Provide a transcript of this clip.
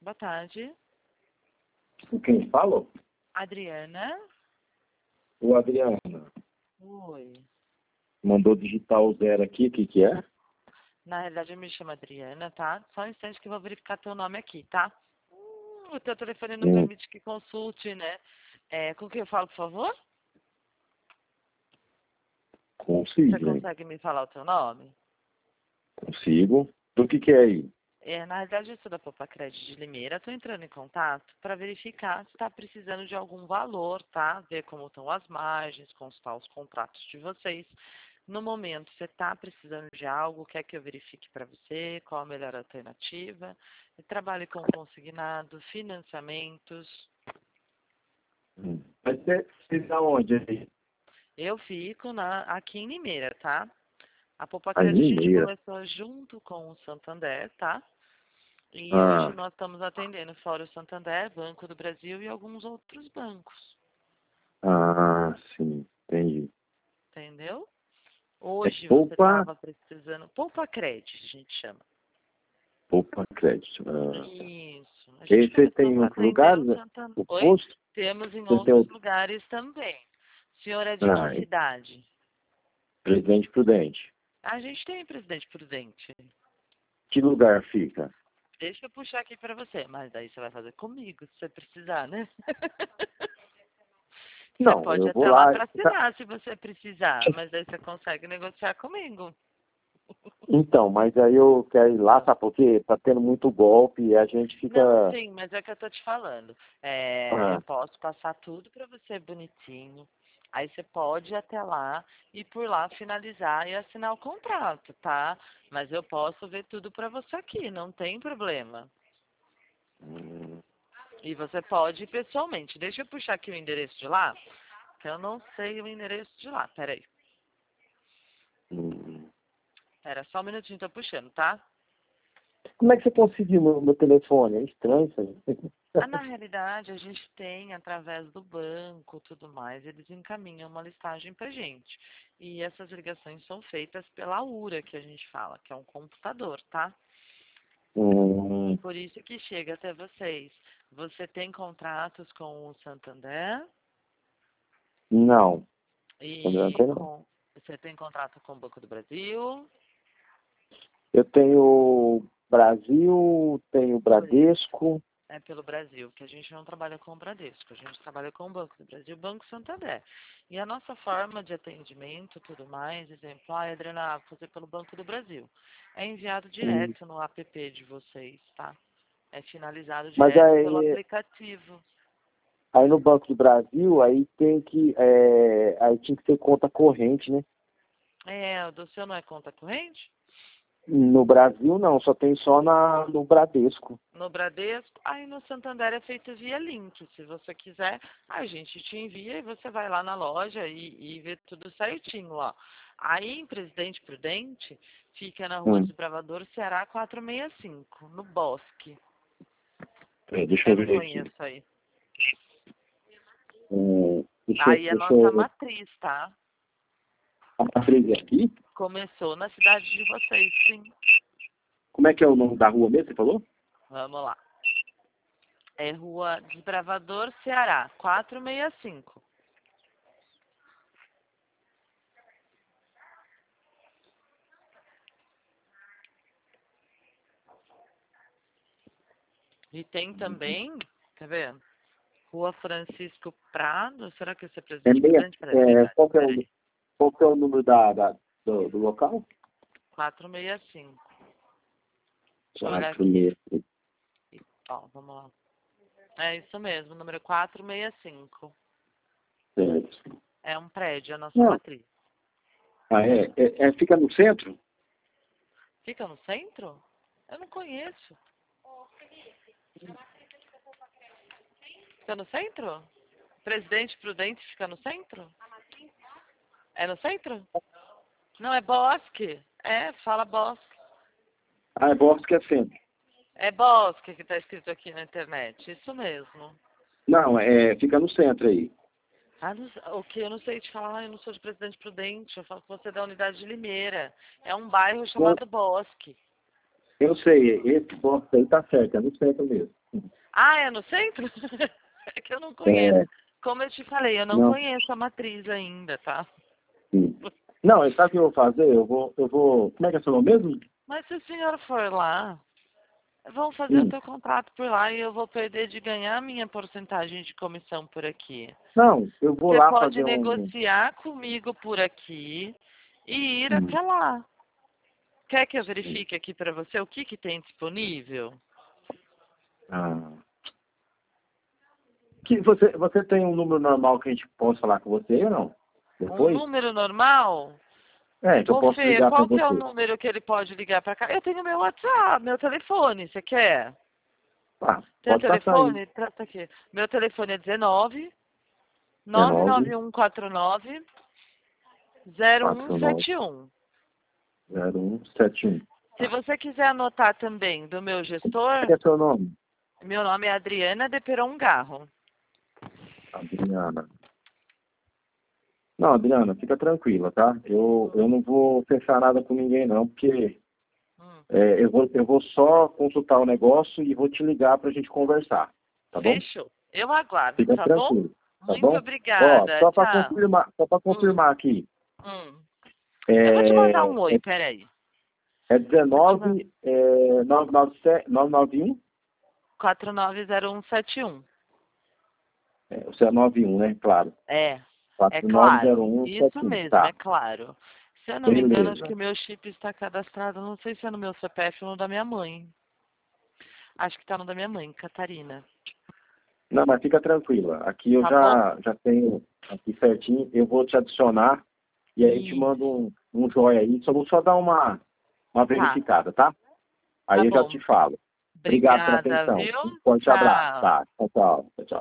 Boa tarde. Com quem fala? Adriana. O Adriana. Oi. Mandou digitar o 0 aqui, o que é? Na realidade eu me chamo Adriana, tá? Só um instante que eu vou verificar teu nome aqui, tá? O teu telefone não permite que consulte, né? Com quem eu falo, por favor? Você Consigo, hein? consegue me falar o teu nome? Consigo. Do que é aí? Na realidade, eu sou da Poupa Crédito de Limeira. Estou entrando em contato para verificar se está precisando de algum valor, tá? Ver como estão as margens, consultar os contratos de vocês. No momento, você está precisando de algo? Quer que eu verifique para você? Qual a melhor alternativa? Eu trabalho com consignado, financiamentos. Mas você tá onde aí? Eu fico aqui em Limeira, tá? A Poupa Aí Crédito a em gente Limeira. começou junto com o Santander, tá? E hoje Ah, nós estamos atendendo fora o Santander, Banco do Brasil e alguns outros bancos. sim, entendi. Entendeu? É Hoje você Poupa, estava precisando. Poupa Crédito, a gente chama. Poupa Crédito. Isso. A E gente você começou tem em a outro atender lugar, o né? Santander. O Oi? posto? Temos em Você tem outros outro... lugares também. O senhor é de que Ah, cidade? Presidente Prudente. A gente tem Presidente Prudente. Que lugar fica? Deixa eu puxar aqui para você, mas daí você vai fazer comigo, se você precisar, né? Você Não, pode ir eu vou até lá lá. para assinar se você precisar, mas daí você consegue negociar comigo. Então, mas aí eu quero ir lá, sabe por quê? Tá tendo muito golpe e a gente Não, fica... sim, mas é que eu tô te falando. Eu Ah, posso passar tudo para você bonitinho. Aí você pode ir até lá e por lá finalizar e assinar o contrato, tá? Mas eu posso ver tudo para você aqui, não tem problema. E você pode ir pessoalmente. Deixa eu puxar aqui o endereço de lá, que eu não sei o endereço de lá. Peraí. hum. Pera, só um minutinho, tô puxando, tá? Como é que você conseguiu meu telefone? É estranho isso aí. Na realidade, a gente tem, através do banco, tudo mais, eles encaminham uma listagem pra gente. E essas ligações são feitas pela URA, que a gente fala, que é um computador, tá? Por isso que chega até vocês. Você tem contratos com o Santander Não, não e tem não. com... Você tem contrato com o Banco do Brasil? Eu tenho Brasil, tenho Por isso. Bradesco. É pelo Brasil, que a gente não trabalha com o Bradesco, a gente trabalha com o Banco do Brasil e o Banco Santander. E a nossa forma de atendimento, tudo mais, exemplo, Adriana, vou fazer pelo Banco do Brasil. É enviado Hum. direto no app de vocês, tá? É finalizado Mas direto pelo aplicativo. aí no Banco do Brasil, aí tem que, aí tinha que ter conta corrente, né? O do seu não é conta corrente? No Brasil não, só tem só no Bradesco. No Bradesco, aí no Santander é feito via link. Se você quiser, a gente te envia e você vai lá na loja e vê tudo certinho, ó. Aí em Presidente Prudente, fica na Rua Desbravador, Ceará 465, no Bosque. Deixa Eu eu não ver aqui. conheço aí. Aí é Deixa nossa eu... matriz, tá? A matriz é aqui? Começou na cidade de vocês, sim. Como é que é o nome da rua mesmo, você falou? Vamos lá. É Rua Desbravador, Ceará 465. E tem também, tá vendo? Rua Francisco Prado. Será que esse é Presidente Prudente? Qual que é o número do local? 465. Deixa eu olhar aqui. 465. Ó, vamos lá. É isso mesmo, número 465. Certo. É um prédio, a nossa Não. matriz. Fica no centro? Fica no centro? Eu não conheço. Fica no centro? Presidente Prudente fica no centro? É no centro? Não, é Bosque. Fala Bosque. É Bosque é centro. É Bosque que tá escrito aqui na internet. Isso mesmo. Não, fica no centro aí. O que eu não sei te falar, eu não sou de Presidente Prudente, eu falo com você da unidade de Limeira. É um bairro Não, chamado Bosque. eu sei, esse Bosque aí tá certo, é no centro mesmo. Ah, é no centro? É que eu não conheço. É, Como eu te falei, eu não não, conheço a matriz ainda, tá? sim. Não, sabe o que eu vou fazer? Eu vou, como é que é seu nome mesmo? Mas se o senhor for lá, vão fazer o Sim. teu contrato por lá e eu vou perder de ganhar a minha porcentagem de comissão por aqui. Não, eu vou Você lá pode fazer um... negociar comigo por aqui e ir Hum, até lá. Quer que eu sim. verifique aqui para você o que tem disponível? Ah. Que você tem um número normal que a gente possa falar com você ou não? Um Depois? número normal? É, que eu Ô posso Fê, ligar para qual que é o você. número que ele pode ligar para cá? Eu tenho meu WhatsApp, meu telefone, você quer? Ah, Tem o pode passar aí. telefone? Trata aqui. Meu telefone é 19 19 99149 49 0171. 0171. Se Tá. você quiser anotar também do meu Qual que gestor, é seu nome? meu nome é Adriana de Peron Garro. Adriana. Não, Adriana, fica tranquila, tá? Eu não vou fechar nada com ninguém, não, porque Hum. eu vou só consultar o negócio e vou te ligar para a gente conversar, tá bom? Fechou. Eu aguardo, Fica tá bom? tranquilo, tá Muito bom? Ó, obrigada. só para Tchau. confirmar, Hum, aqui. hum. Eu vou te mandar É, um oi, peraí. é Vou te mandar. 19 997 991? 490171. Você é 91, né? Claro. É claro. 490171. Isso mesmo, é Tá, claro. Se eu não me engano, acho que beleza. o meu chip está cadastrado, não sei se é no meu CPF ou no da minha mãe. Acho que está no da minha mãe, Catarina. Não, mas fica tranquila. Aqui eu Tá bom? já tenho aqui certinho. Eu vou te adicionar e aí te Isso. mando um joia aí. Só vou dar uma Tá, verificada, tá? tá Aí eu já bom. te falo. Obrigado pela Obrigada, atenção. viu? Um forte abraço. Tchau. Tá, tchau, tchau. Tchau.